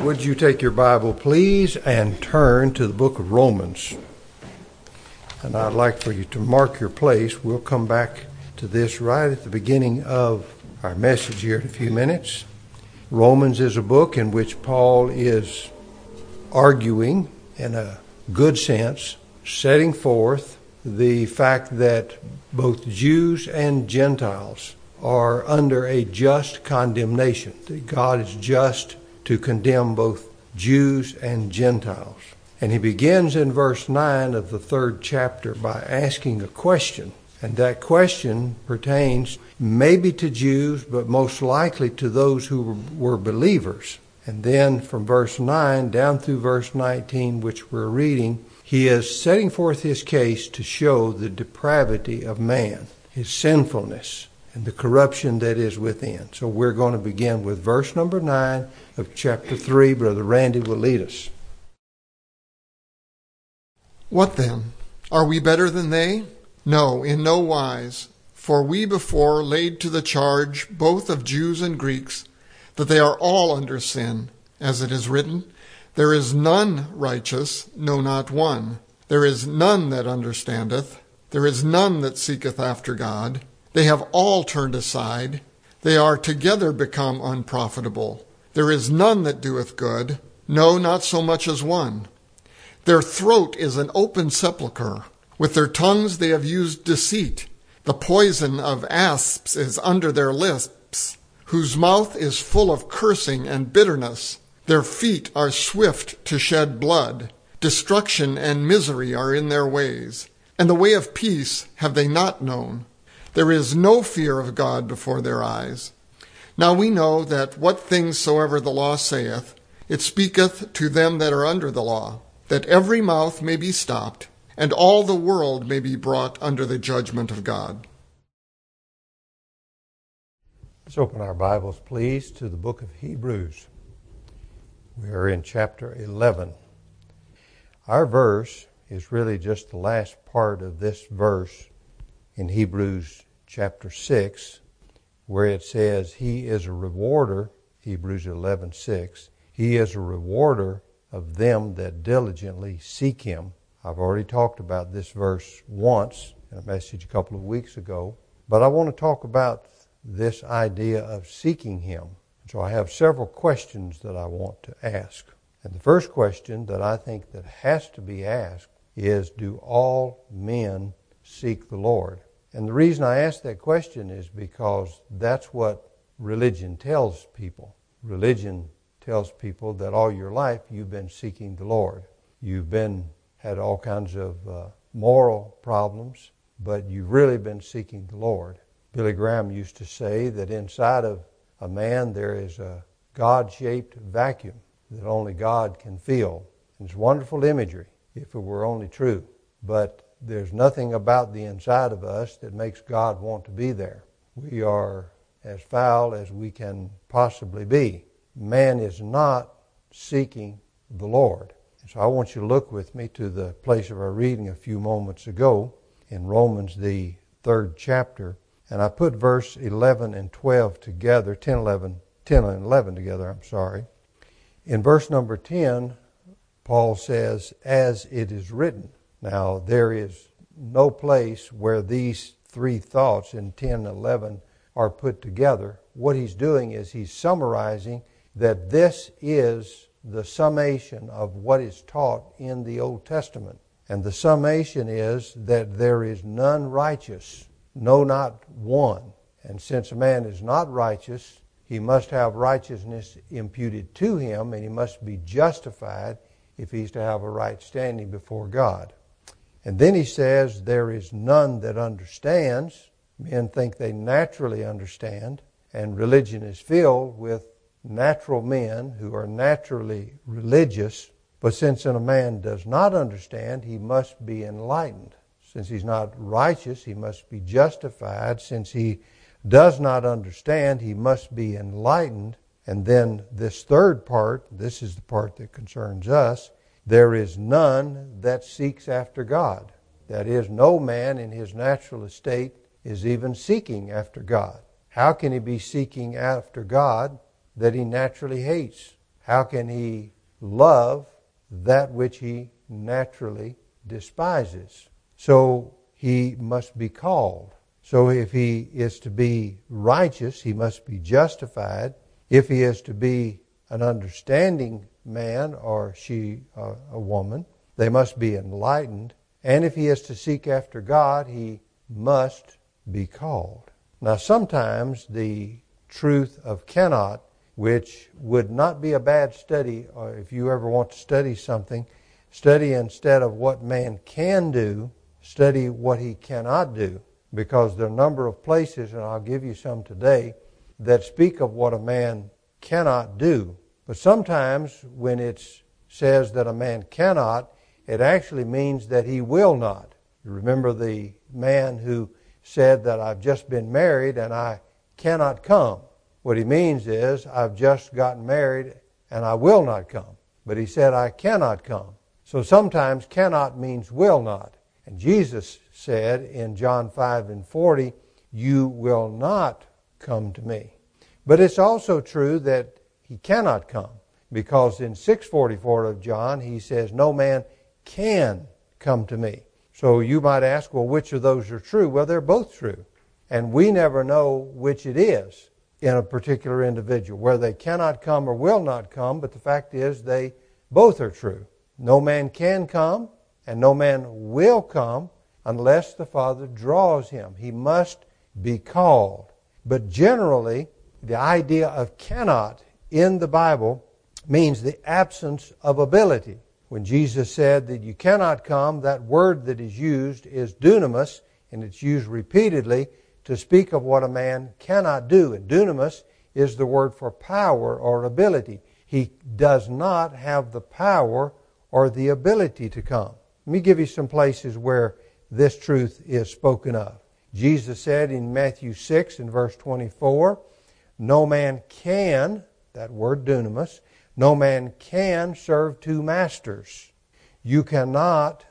Would you take your Bible, please, and turn to the book of Romans? And I'd like for you to mark your place. We'll come back to this right at the beginning of our message here in a few minutes. Romans is a book in which Paul is arguing, in a good sense, setting forth the fact that both Jews and Gentiles are under a just condemnation. That God is just to condemn both Jews and Gentiles. And he begins in verse 9 of the 3rd chapter by asking a question. And that question pertains maybe to Jews, but most likely to those who were believers. And then from verse 9 down through verse 19, which we're reading, he is setting forth his case to show the depravity of man, his sinfulness, and the corruption that is within. So we're going to begin with verse number 9 of chapter 3. Brother Randy will lead us. What then? Are we better than they? No, in no wise. For we before laid to the charge both of Jews and Greeks that they are all under sin, as it is written, there is none righteous, no, not one. There is none that understandeth. There is none that seeketh after God. They have all turned aside. They are together become unprofitable. There is none that doeth good, no, not so much as one. Their throat is an open sepulchre. With their tongues they have used deceit. The poison of asps is under their lips, whose mouth is full of cursing and bitterness. Their feet are swift to shed blood. Destruction and misery are in their ways, and the way of peace have they not known. There is no fear of God before their eyes. Now we know that what things soever the law saith, it speaketh to them that are under the law, that every mouth may be stopped, and all the world may be brought under the judgment of God. Let's open our Bibles, please, to the book of Hebrews. We are in chapter 11. Our verse is really just the last part of this verse in Hebrews chapter 6, where it says, He is a rewarder, Hebrews 11:6. He is a rewarder of them that diligently seek Him. I've already talked about this verse once in a message a couple of weeks ago, but I want to talk about this idea of seeking Him. So I have several questions that I want to ask. And the first question that I think that has to be asked is, do all men seek the Lord? And the reason I ask that question is because that's what religion tells people. Religion tells people that all your life you've been seeking the Lord. You've had all kinds of moral problems, but you've really been seeking the Lord. Billy Graham used to say that inside of a man there is a God-shaped vacuum that only God can fill. And it's wonderful imagery if it were only true. But there's nothing about the inside of us that makes God want to be there. We are as foul as we can possibly be. Man is not seeking the Lord. And so I want you to look with me to the place of our reading a few moments ago in Romans, the 3rd chapter. And I put verse 11 and 12 together, 10 and 11 together, In verse number 10, Paul says, as it is written. Now, there is no place where these three thoughts in 10 and 11 are put together. What he's doing is he's summarizing that this is the summation of what is taught in the Old Testament. And the summation is that there is none righteous, no, not one. And since a man is not righteous, he must have righteousness imputed to him, and he must be justified if he's to have a right standing before God. And then he says, there is none that understands. Men think they naturally understand, and religion is filled with natural men who are naturally religious. But since a man does not understand, he must be enlightened. Since he's not righteous, he must be justified. Since he does not understand, he must be enlightened. And then this third part, this is the part that concerns us, there is none that seeks after God. That is, no man in his natural estate is even seeking after God. How can he be seeking after God that he naturally hates? How can he love that which he naturally despises? So he must be called. So if he is to be righteous, he must be justified. If he is to be an understanding man or she, a woman, they must be enlightened. And if he is to seek after God, he must be called. Now sometimes the truth of cannot, which would not be a bad study, or if you ever want to study something, study instead of what man can do, study what he cannot do. Because there are a number of places, and I'll give you some today, that speak of what a man cannot do. But sometimes when it says that a man cannot, it actually means that he will not. You remember the man who said that I've just been married and I cannot come. What he means is I've just gotten married and I will not come. But he said I cannot come. So sometimes cannot means will not. And Jesus said in John 5:40, you will not come to me. But it's also true that he cannot come, because in 6:44 of John he says no man can come to me. So you might ask, well, which of those are true? Well, they're both true. And we never know which it is in a particular individual, where they cannot come or will not come, but the fact is they both are true. No man can come and no man will come unless the Father draws him. He must be called. But generally, the idea of cannot in the Bible means the absence of ability. When Jesus said that you cannot come, that word that is used is dunamis, and it's used repeatedly to speak of what a man cannot do. And dunamis is the word for power or ability. He does not have the power or the ability to come. Let me give you some places where this truth is spoken of. Jesus said in Matthew 6 and verse 24, no man can, that word dunamis, no man can serve two masters. You cannot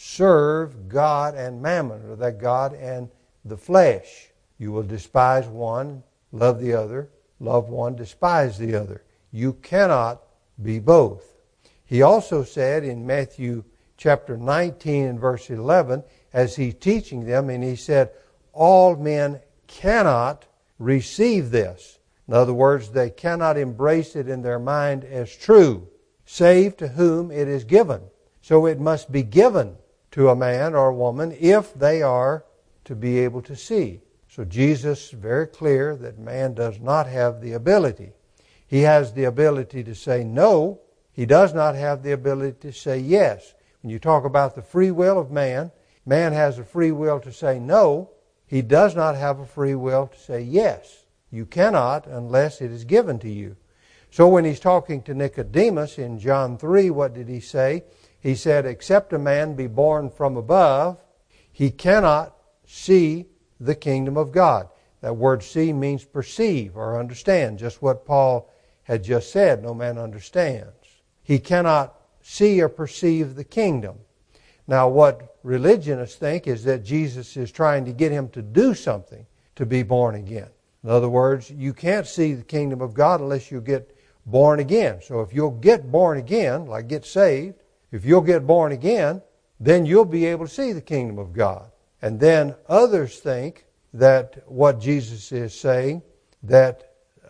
serve God and mammon, or that God and the flesh. You will despise one, love the other, love one, despise the other. You cannot be both. He also said in Matthew chapter 19 and verse 11, as he's teaching them, and he said, all men cannot receive this. In other words, they cannot embrace it in their mind as true, save to whom it is given. So it must be given to a man or a woman if they are to be able to see. So Jesus is very clear that man does not have the ability. He has the ability to say no. He does not have the ability to say yes. When you talk about the free will of man, man has a free will to say no. He does not have a free will to say yes. You cannot unless it is given to you. So when he's talking to Nicodemus in John 3, what did he say? He said, except a man be born from above, he cannot see the kingdom of God. That word see means perceive or understand, just what Paul had just said, no man understands. He cannot see or perceive the kingdom. Now what religionists think is that Jesus is trying to get him to do something to be born again. In other words, you can't see the kingdom of God unless you get born again. So if you'll get born again, like get saved, if you'll get born again, then you'll be able to see the kingdom of God. And then others think that what Jesus is saying, that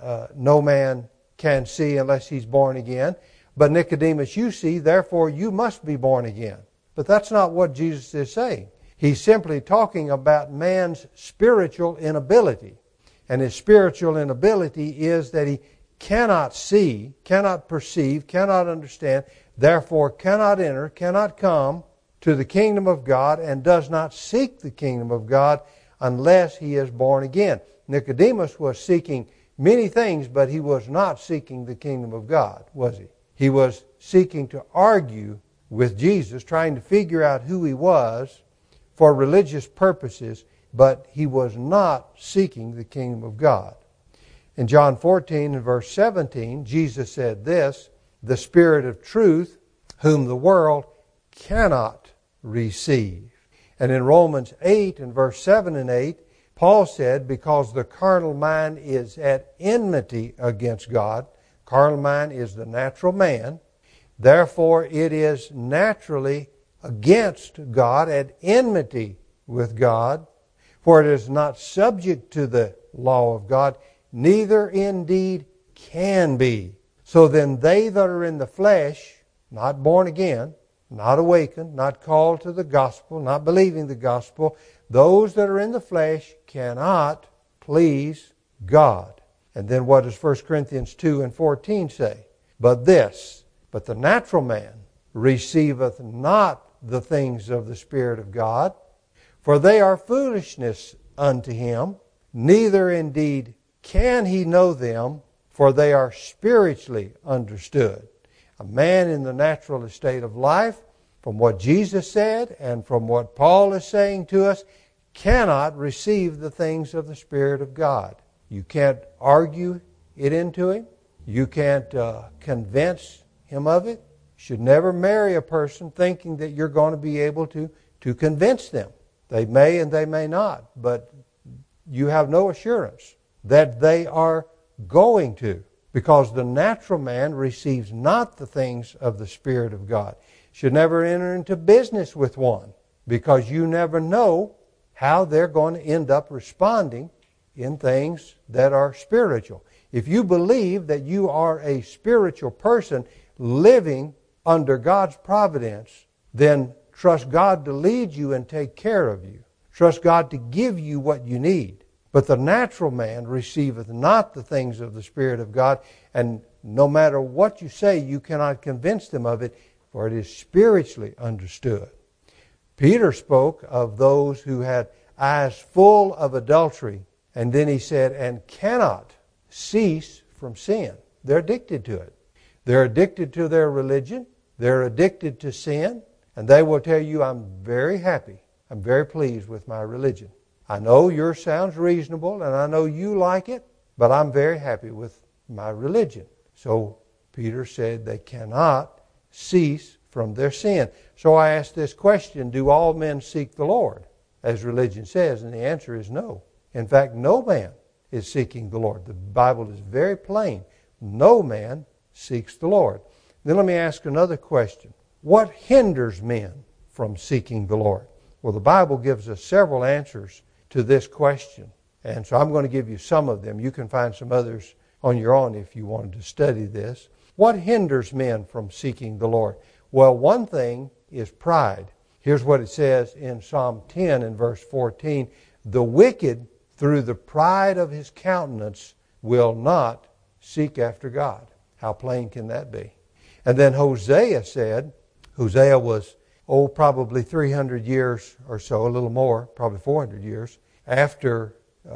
no man can see unless he's born again. But Nicodemus, you see, therefore you must be born again. But that's not what Jesus is saying. He's simply talking about man's spiritual inability. And his spiritual inability is that he cannot see, cannot perceive, cannot understand, therefore cannot enter, cannot come to the kingdom of God, and does not seek the kingdom of God unless he is born again. Nicodemus was seeking many things, but he was not seeking the kingdom of God, was he? He was seeking to argue with Jesus, trying to figure out who he was for religious purposes, but he was not seeking the kingdom of God. In John 14 and verse 17, Jesus said this, the Spirit of truth, whom the world cannot receive. And in Romans 8 and verse 7 and 8, Paul said, because the carnal mind is at enmity against God. Carnal mind is the natural man. Therefore, it is naturally against God, at enmity with God. For it is not subject to the law of God, neither indeed can be. So then they that are in the flesh, not born again, not awakened, not called to the gospel, not believing the gospel, those that are in the flesh cannot please God. And then what does 1 Corinthians 2 and 14 say? But the natural man receiveth not the things of the Spirit of God, for they are foolishness unto him, neither indeed can he know them, for they are spiritually understood. A man in the natural estate of life, from what Jesus said and from what Paul is saying to us, cannot receive the things of the Spirit of God. You can't argue it into him. You can't convince him of it. You should never marry a person thinking that you're going to be able to convince them. They may and they may not, but you have no assurance that they are going to, because the natural man receives not the things of the Spirit of God. Should never enter into business with one, because you never know how they're going to end up responding in things that are spiritual. If you believe that you are a spiritual person living under God's providence, then trust God to lead you and take care of you. Trust God to give you what you need. But the natural man receiveth not the things of the Spirit of God, and no matter what you say, you cannot convince them of it, for it is spiritually understood. Peter spoke of those who had eyes full of adultery, and then he said, and cannot cease from sin. They're addicted to it. They're addicted to their religion. They're addicted to sin. And they will tell you, I'm very happy. I'm very pleased with my religion. I know yours sounds reasonable, and I know you like it, but I'm very happy with my religion. So Peter said they cannot cease from their sin. So I asked this question, do all men seek the Lord, as religion says? And the answer is no. In fact, no man is seeking the Lord. The Bible is very plain. No man seeks the Lord. Then let me ask another question. What hinders men from seeking the Lord? Well, the Bible gives us several answers to this question. And so I'm going to give you some of them. You can find some others on your own if you wanted to study this. What hinders men from seeking the Lord? Well, one thing is pride. Here's what it says in Psalm 10 and verse 14. The wicked, through the pride of his countenance, will not seek after God. How plain can that be? And then Hosea said, Hosea was, probably 300 years or so, a little more, probably 400 years, after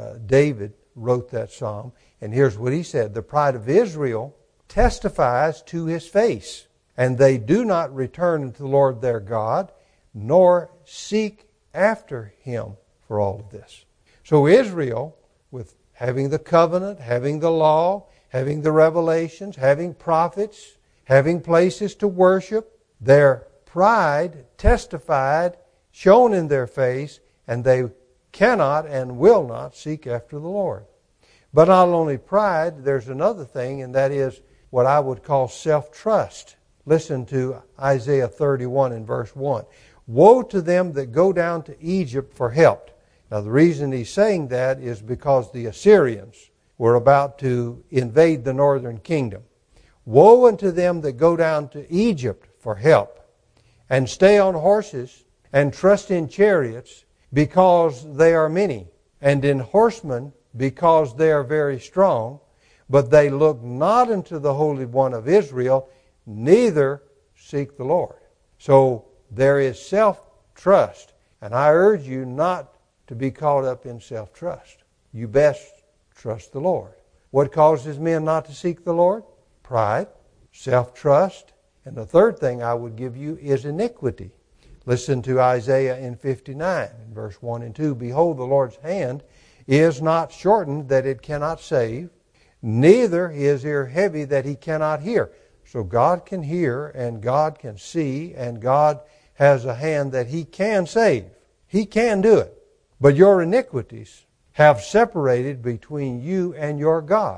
David wrote that psalm. And here's what he said, the pride of Israel testifies to his face, and they do not return unto the Lord their God, nor seek after him for all of this. So Israel, with having the covenant, having the law, having the revelations, having prophets, having places to worship, their pride testified, shown in their face, and they cannot and will not seek after the Lord. But not only pride, there's another thing, and that is what I would call self-trust. Listen to Isaiah 31 and verse 1. Woe to them that go down to Egypt for help. Now the reason he's saying that is because the Assyrians were about to invade the northern kingdom. Woe unto them that go down to Egypt for help, and stay on horses, and trust in chariots, because they are many, and in horsemen, because they are very strong, but they look not unto the Holy One of Israel, neither seek the Lord. So there is self-trust, and I urge you not to be caught up in self-trust. You best trust the Lord. What causes men not to seek the Lord? Pride, self-trust, and the third thing I would give you is iniquity. Listen to Isaiah in 59, in verse 1 and 2. Behold, the Lord's hand is not shortened that it cannot save, neither his ear heavy that he cannot hear. So God can hear, and God can see, and God has a hand that he can save. He can do it. But your iniquities have separated between you and your God.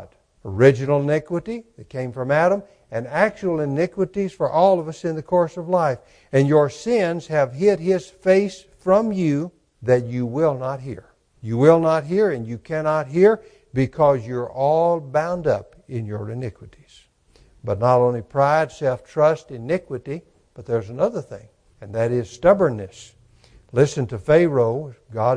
Original iniquity that came from Adam, and actual iniquities for all of us in the course of life. And your sins have hid His face from you that you will not hear. You will not hear, and you cannot hear because you're all bound up in your iniquities. But not only pride, self-trust, iniquity, but there's another thing, and that is stubbornness. Listen to Pharaoh. God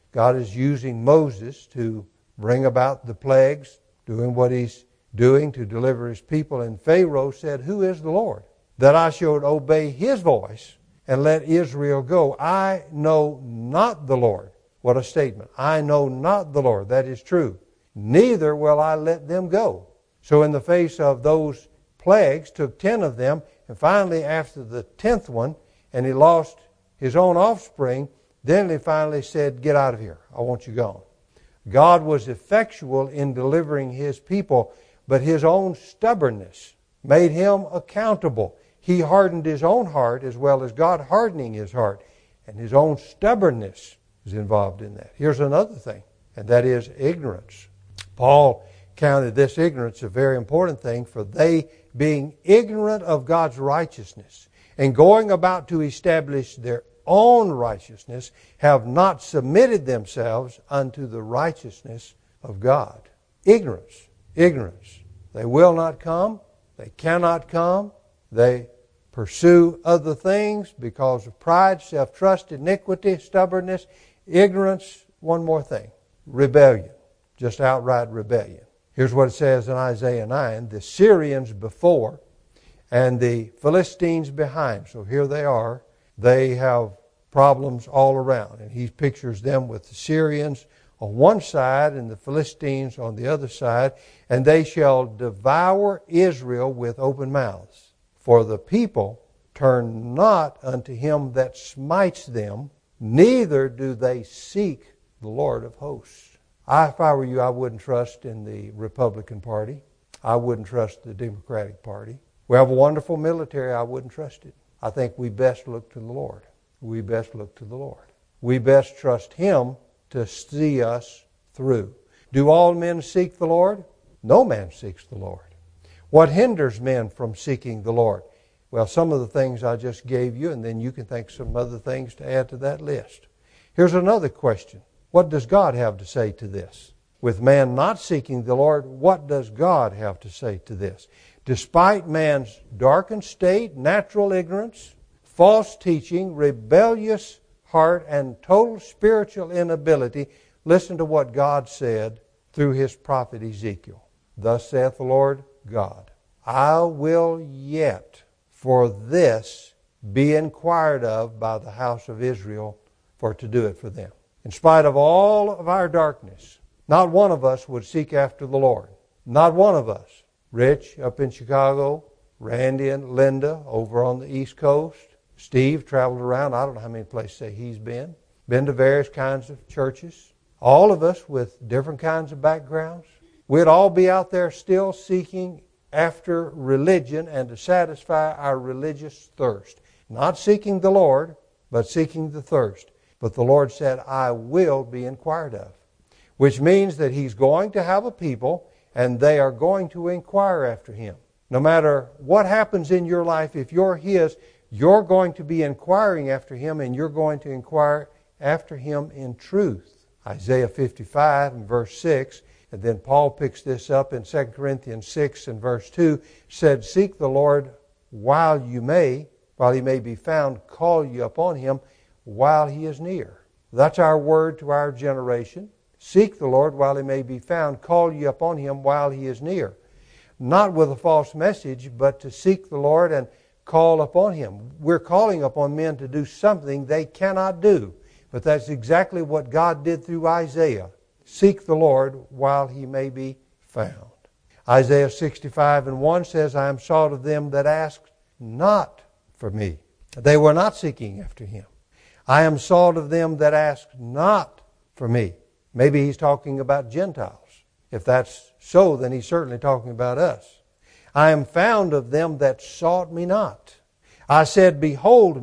is using Moses to bring about the plagues, doing what he's doing to deliver his people. And Pharaoh said, "Who is the Lord, that I should obey His voice and let Israel go? I know not the Lord." What a statement. I know not the Lord. That is true. Neither will I let them go. So in the face of those plagues, took 10 of them, and finally after the 10th one, and he lost his own offspring, then he finally said, "Get out of here. I want you gone." God was effectual in delivering His people, but his own stubbornness made him accountable. He hardened his own heart as well as God hardening his heart, and his own stubbornness is involved in that. Here's another thing, and that is ignorance. Paul counted this ignorance a very important thing, for they, being ignorant of God's righteousness and going about to establish their own righteousness, have not submitted themselves unto the righteousness of God. Ignorance. Ignorance. They will not come. They cannot come. They pursue other things because of pride, self-trust, iniquity, stubbornness, ignorance. One more thing. Rebellion. Just outright rebellion. Here's what it says in Isaiah 9. The Syrians before and the Philistines behind. So here they are. They have problems all around. And he pictures them with the Syrians on one side and the Philistines on the other side. And they shall devour Israel with open mouths. For the people turn not unto Him that smites them, neither do they seek the Lord of hosts. If I were you, I wouldn't trust in the Republican Party. I wouldn't trust the Democratic Party. We have a wonderful military. I wouldn't trust it. I think we best look to the Lord. We best look to the Lord. We best trust Him to see us through. Do all men seek the Lord? No man seeks the Lord. What hinders men from seeking the Lord? Well, some of the things I just gave you, and then you can think some other things to add to that list. Here's another question. What does God have to say to this? With man not seeking the Lord, what does God have to say to this? Despite man's darkened state, natural ignorance, false teaching, rebellious heart, and total spiritual inability, listen to what God said through His prophet Ezekiel. Thus saith the Lord God, I will yet for this be inquired of by the house of Israel, for to do it for them. In spite of all of our darkness, not one of us would seek after the Lord. Not one of us. Rich up in Chicago, Randy and Linda over on the East Coast, Steve traveled around, I don't know how many places he's been to various kinds of churches. All of us with different kinds of backgrounds. We'd all be out there still seeking after religion and to satisfy our religious thirst. Not seeking the Lord, but seeking the thirst. But the Lord said, I will be inquired of. Which means that He's going to have a people and they are going to inquire after Him. No matter what happens in your life, if you're His, you're going to be inquiring after Him, and you're going to inquire after Him in truth. Isaiah 55 and verse 6, and then Paul picks this up in 2 Corinthians 6 and verse 2, said, Seek the Lord while He may be found, call ye upon Him while He is near. That's our word to our generation. Seek the Lord while He may be found, call ye upon Him while He is near. Not with a false message, but to seek the Lord and call upon Him. We're calling upon men to do something they cannot do. But that's exactly what God did through Isaiah. Seek the Lord while He may be found. Isaiah 65 and 1 says, I am sought of them that ask not for me. They were not seeking after Him. I am sought of them that ask not for me. Maybe He's talking about Gentiles. If that's so, then He's certainly talking about us. I am found of them that sought me not. I said, behold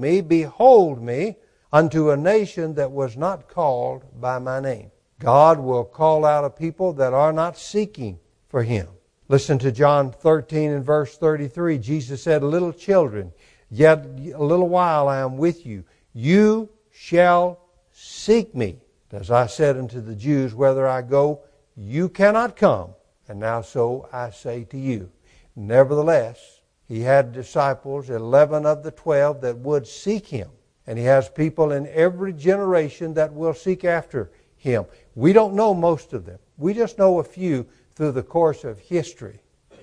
me, unto a nation that was not called by my name. God will call out a people that are not seeking for Him. Listen to John 13 and verse 33. Jesus said, "Little children, yet a little while I am with you. You shall seek me. As I said unto the Jews, whither I go, you cannot come. And now so I say to you." Nevertheless, he had disciples, 11 of the 12, that would seek him. And he has people in every generation that will seek after him. We don't know most of them. We just know a few through the course of history.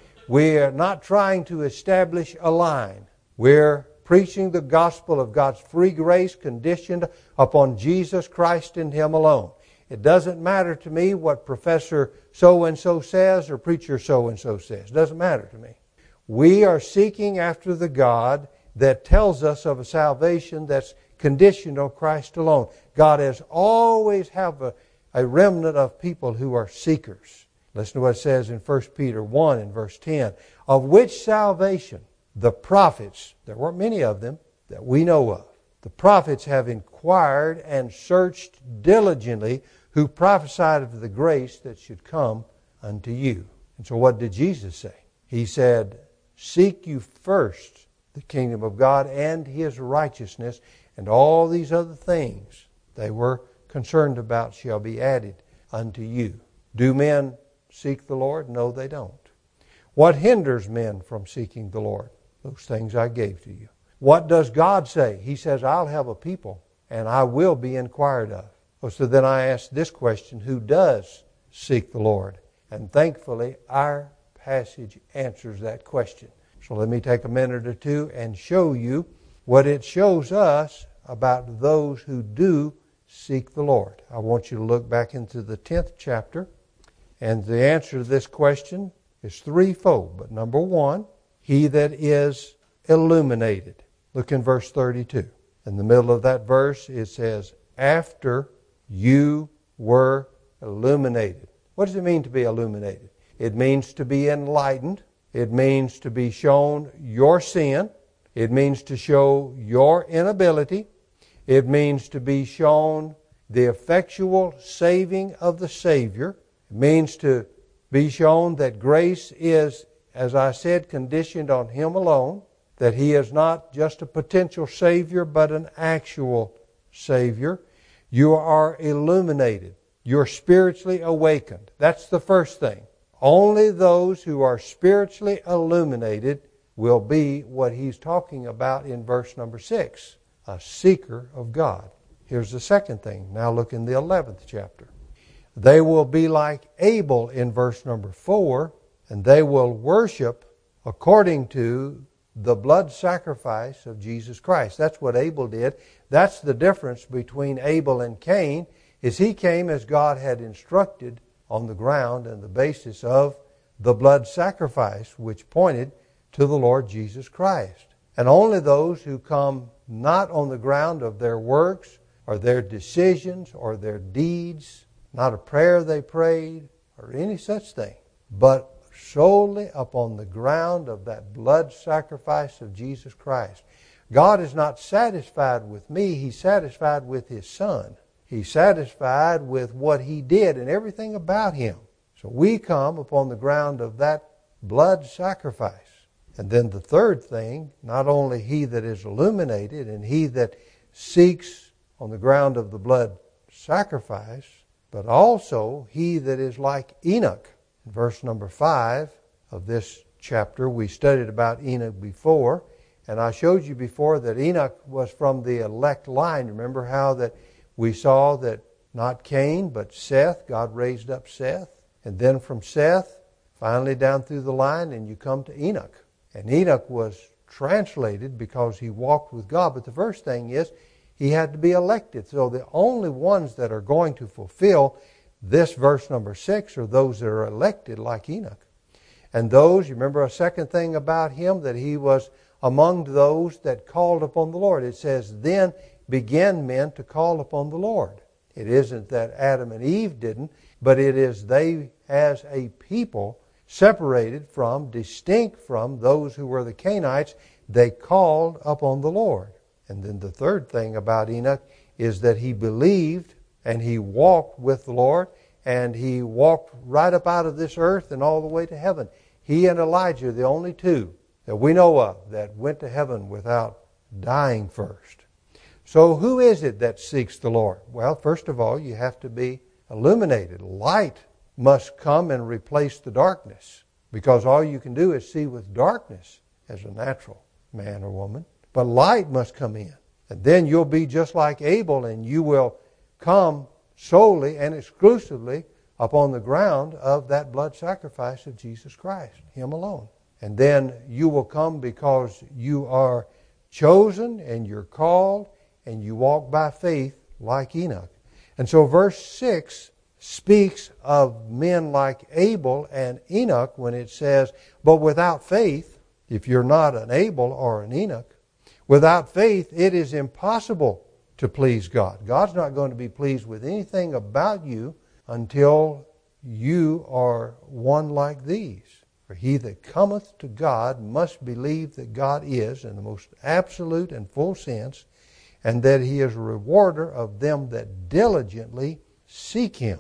We are not trying to establish a line. We're preaching the gospel of God's free grace conditioned upon Jesus Christ and Him alone. It doesn't matter to me what Professor so-and-so says or Preacher so-and-so says. It doesn't matter to me. We are seeking after the God that tells us of a salvation that's conditioned on Christ alone. God has always have a remnant of people who are seekers. Listen to what it says in 1 Peter 1 and verse 10. Of which salvation the prophets, there weren't many of them that we know of, the prophets have inquired and searched diligently, who prophesied of the grace that should come unto you. And so what did Jesus say? He said, "Seek you first the kingdom of God and His righteousness, and all these other things they were concerned about shall be added unto you." Do men seek the Lord? No, they don't. What hinders men from seeking the Lord? Those things I gave to you. What does God say? He says, "I'll have a people, and I will be inquired of." Oh, so then I ask this question, who does seek the Lord? And thankfully, our passage answers that question. So let me take a minute or two and show you what it shows us about those who do seek the Lord. I want you to look back into the 10th chapter. And the answer to this question is threefold. But number one, he that is illuminated. Look in verse 32. In the middle of that verse, it says, "After you were illuminated." What does it mean to be illuminated? It means to be enlightened. It means to be shown your sin. It means to show your inability. It means to be shown the effectual saving of the Savior. It means to be shown that grace is, as I said, conditioned on Him alone, that He is not just a potential Savior, but an actual Savior. You are illuminated. You're spiritually awakened. That's the first thing. Only those who are spiritually illuminated will be what he's talking about in verse number 6, a seeker of God. Here's the second thing. Now look in the 11th chapter. They will be like Abel in verse number 4, and they will worship according to the blood sacrifice of Jesus Christ. That's what Abel did. That's the difference between Abel and Cain, is he came as God had instructed on the ground and the basis of the blood sacrifice, which pointed to the Lord Jesus Christ. And only those who come not on the ground of their works or their decisions or their deeds, not a prayer they prayed or any such thing, but solely upon the ground of that blood sacrifice of Jesus Christ. God is not satisfied with me. He's satisfied with His Son. He's satisfied with what He did and everything about Him. So we come upon the ground of that blood sacrifice. And then the third thing, not only he that is illuminated and he that seeks on the ground of the blood sacrifice, but also he that is like Enoch. In verse number 5 of this chapter, we studied about Enoch before, and I showed you before that Enoch was from the elect line. Remember how that we saw that not Cain, but Seth, God raised up Seth. And then from Seth, finally down through the line, and you come to Enoch. And Enoch was translated because he walked with God. But the first thing is, he had to be elected. So the only ones that are going to fulfill this verse number 6 are those that are elected like Enoch. And those, you remember a second thing about him, that he was among those that called upon the Lord. It says, then began men to call upon the Lord. It isn't that Adam and Eve didn't, but it is they as a people separated from, distinct from those who were the Cainites, they called upon the Lord. And then the third thing about Enoch is that he believed and he walked with the Lord, and he walked right up out of this earth and all the way to heaven. He and Elijah are the only two that we know of that went to heaven without dying first. So who is it that seeks the Lord? Well, first of all, you have to be illuminated. Light must come and replace the darkness, because all you can do is see with darkness as a natural man or woman. But light must come in. And then you'll be just like Abel, and you will come solely and exclusively upon the ground of that blood sacrifice of Jesus Christ, Him alone. And then you will come because you are chosen and you're called and you walk by faith like Enoch. And so verse 6 speaks of men like Abel and Enoch when it says, but without faith, if you're not an Abel or an Enoch, without faith it is impossible to please God. God's not going to be pleased with anything about you until you are one like these. For he that cometh to God must believe that God is, in the most absolute and full sense, and that He is a rewarder of them that diligently seek Him.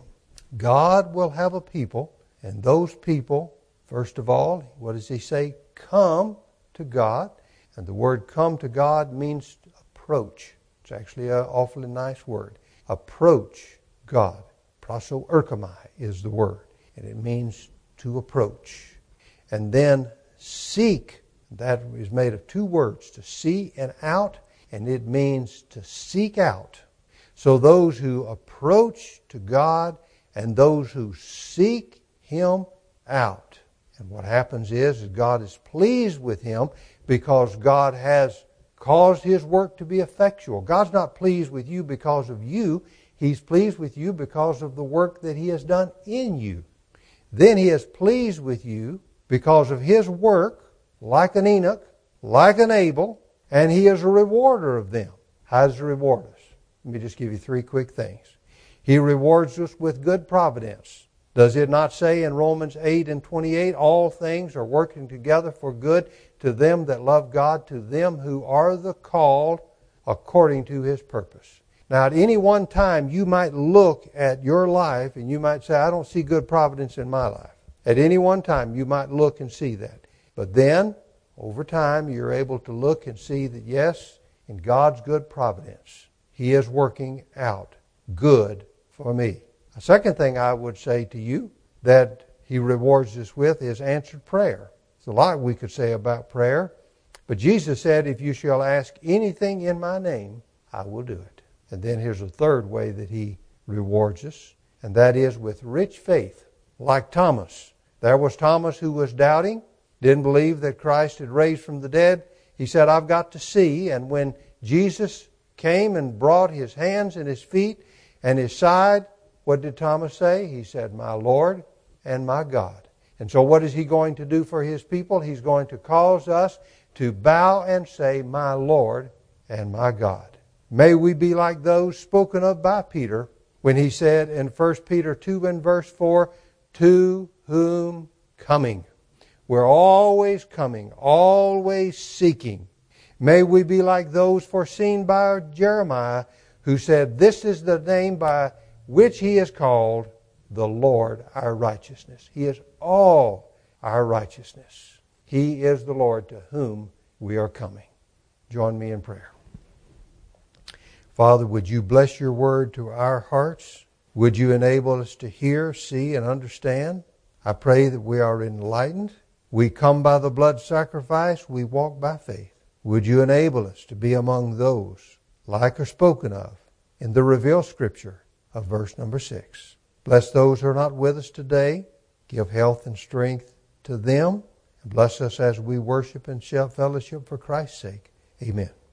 God will have a people, and those people, first of all, what does He say? Come to God. And the word come to God means approach. It's actually an awfully nice word. Approach God. Prosoerchomai is the word, and it means to approach. And then seek. That is made of two words, to see and out, and it means to seek out. So those who approach to God and those who seek Him out. And what happens is God is pleased with him because God has caused His work to be effectual. God's not pleased with you because of you. He's pleased with you because of the work that He has done in you. Then He is pleased with you because of His work, like an Enoch, like an Abel, and He is a rewarder of them. How does He reward us? Let me just give you three quick things. He rewards us with good providence. Does it not say in Romans 8:28, all things are working together for good to them that love God, to them who are the called according to His purpose? Now, at any one time, you might look at your life and you might say, I don't see good providence in my life. At any one time, you might look and see that. But then, over time, you're able to look and see that, yes, in God's good providence, He is working out good for me. A second thing I would say to you that He rewards us with is answered prayer. There's a lot we could say about prayer, but Jesus said, if you shall ask anything in my name, I will do it. And then here's a third way that He rewards us, and that is with rich faith, like Thomas. There was Thomas who was doubting, didn't believe that Christ had raised from the dead. He said, I've got to see. And when Jesus came and brought His hands and His feet and His side, what did Thomas say? He said, my Lord and my God. And so what is He going to do for His people? He's going to cause us to bow and say, my Lord and my God. May we be like those spoken of by Peter when he said in 1 Peter 2 and verse 4, to whom coming. We're always coming, always seeking. May we be like those foreseen by Jeremiah who said, this is the name by which He is called the Lord our righteousness. He is all our righteousness. He is the Lord to whom we are coming. Join me in prayer. Father, would You bless Your word to our hearts? Would You enable us to hear, see, and understand? I pray that we are enlightened. We come by the blood sacrifice. We walk by faith. Would You enable us to be among those like are spoken of in the revealed Scripture of verse number 6. Bless those who are not with us today. Give health and strength to them. And bless us as we worship and share fellowship for Christ's sake. Amen.